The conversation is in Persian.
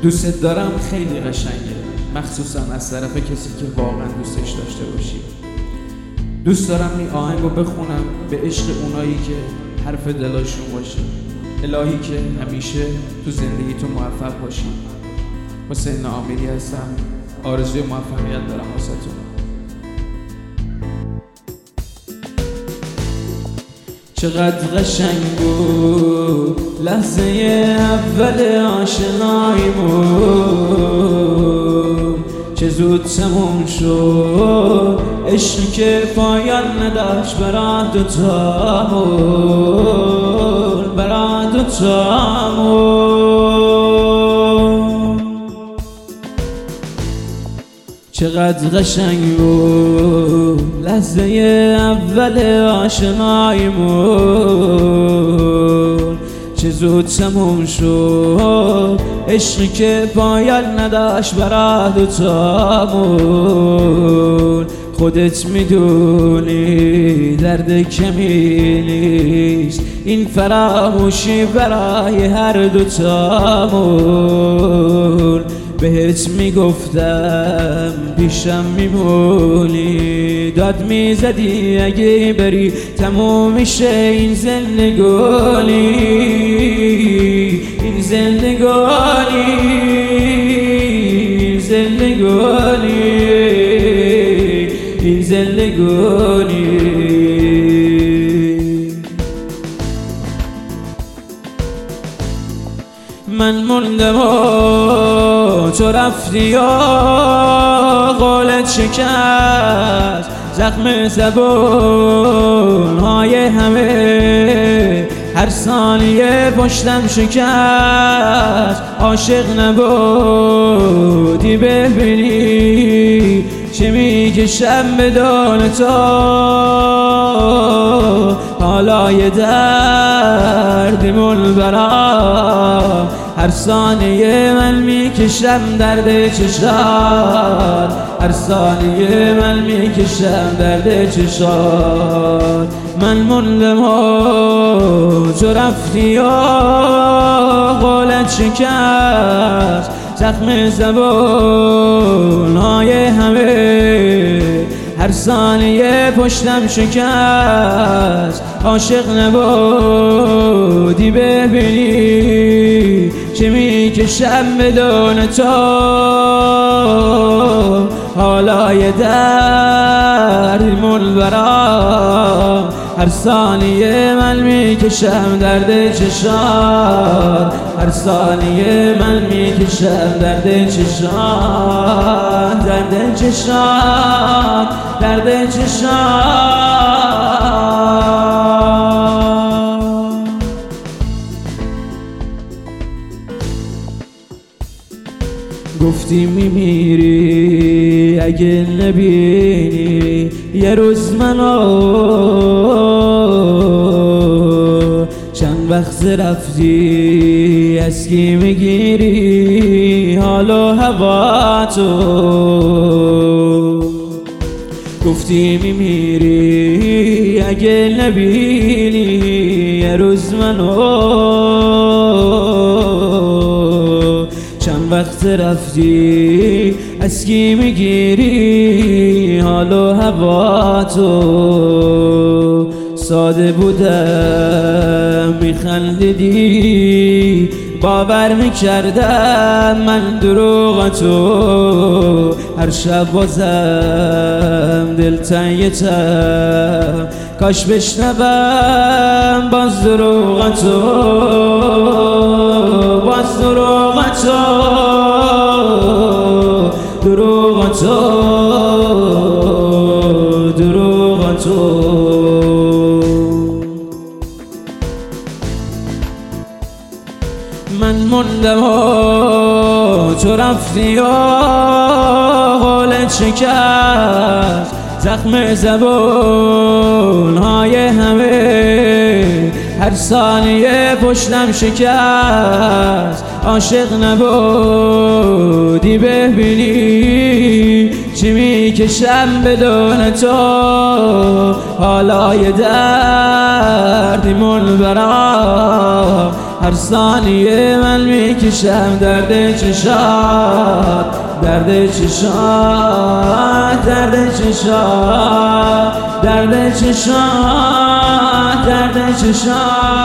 دوست دارم خیلی قشنگه، مخصوصا از طرف کسی که واقعا دوستش داشته باشی. دوست دارم این آهنگو بخونم به عشق اونایی که حرف دلاشون باشه. الهی که همیشه تو زندگی تو موفق باشی. حسین آمیری هستم، آرزوی موفقیت دارم واسهتون. چقدر قشنگ بود لحظه اول آشناییمون، چه زود تموم شد عشقی که پایان نداشت برا دوتامون، برا دوتامون. چقدر قشنگ بود لحظه اول آشناییمون، چه زود تموم شد عشقی که پایان نداشت برا دوتامون. خودت میدونی درد کمی نیست این فراموشی برای هر دوتامون. بهت میگفتم پیشم میمونی، داد میزدی اگه بری تموم میشه این زندگانی، این زندگانی، این زندگانی، این زندگانی. من موندم و تو رفتی و قولت شکست، زخم زبونهای همه هر ثانیه پشتم شکست. عاشق نبودی ببینی چه میکشم بدون تو، حالا یه دردمون برام هر ثانیه من میکشم درد چشات، هر ثانیه من میکشم درد چشات. من موندم و تو رفتی و قولت شکست، زخم زبونهای همه هر ثانیه پشتم شکست. عاشق نبودی ببینی چه میکشم بدون تو، حالا یه دردمون برام هر ثانیه من میکشم درد چشات، هر ثانیه من میکشم درد چشات، درد چشات، درد چشات. گفتی میمیری اگه نبینی یه روز منو، چند وقت رفتی از کی میگیری حال و هوا تو. گفتی میمیری اگه نبینی یه روز منو، چند وقت رفتی از کی میگیری حال و هوا تو. ساده بودم میخندیدی باور میکردم من دروغتو، هر شب بازم دلتنگتم کاش بشنوم باز دروغتو، باز دروغتو، دروغتو، دروغتو. من موندم و تو رفتی و قولت شکست، زخم زبونهای همه هر ثانیه پشتم شکست. عاشق نبودی ببینی چی میکشم بدون تو، حالا یه دردمون برام هر ثانیه من میکشم درد چشات، درد چشات، درد چشات، درد چشات، درد چشات.